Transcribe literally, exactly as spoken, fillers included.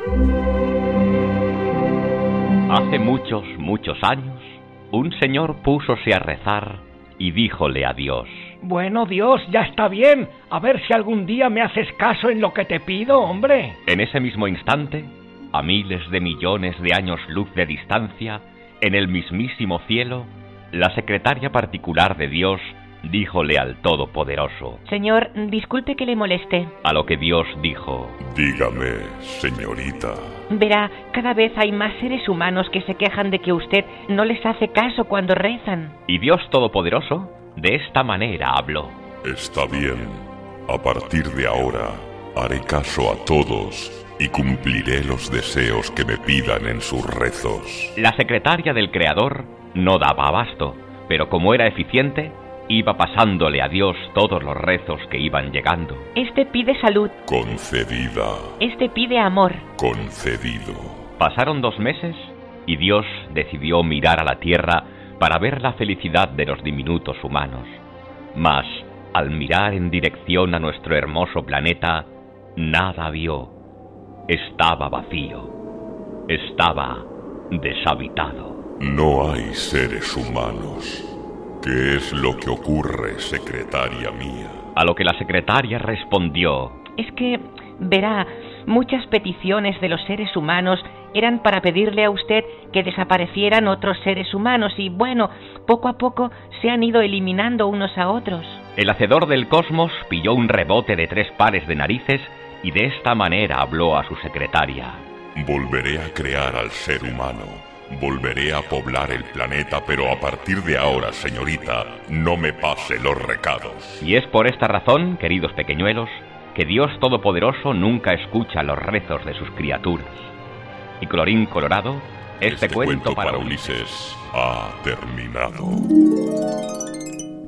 Hace muchos, muchos años, un señor púsose a rezar y díjole a Dios: Bueno, Dios, ya está bien. A ver si algún día me haces caso en lo que te pido, hombre. En ese mismo instante, a miles de millones de años luz de distancia, en el mismísimo cielo, la secretaria particular de Dios díjole al Todopoderoso: Señor, disculpe que le moleste. A lo que Dios dijo: Dígame, señorita. Verá, cada vez hay más seres humanos que se quejan de que usted no les hace caso cuando rezan. Y Dios Todopoderoso de esta manera habló: Está bien. A partir de ahora, haré caso a todos y cumpliré los deseos que me pidan en sus rezos. La secretaria del Creador no daba abasto, pero como era eficiente, iba pasándole a Dios todos los rezos que iban llegando. Este pide salud. Concedida. Este pide amor. Concedido. Pasaron dos meses y Dios decidió mirar a la tierra para ver la felicidad de los diminutos humanos. Mas, al mirar en dirección a nuestro hermoso planeta, nada vio. Estaba vacío. Estaba deshabitado. No hay seres humanos. ¿Qué es lo que ocurre, secretaria mía? A lo que la secretaria respondió: Es que, verá, muchas peticiones de los seres humanos eran para pedirle a usted que desaparecieran otros seres humanos y, bueno, poco a poco se han ido eliminando unos a otros. El hacedor del cosmos pilló un rebote de tres pares de narices y de esta manera habló a su secretaria: Volveré a crear al ser humano. Volveré a poblar el planeta, pero a partir de ahora, señorita, no me pase los recados. Y es por esta razón, queridos pequeñuelos, que Dios Todopoderoso nunca escucha los rezos de sus criaturas. Y colorín colorado, este, este cuento, cuento para para Ulises ha terminado.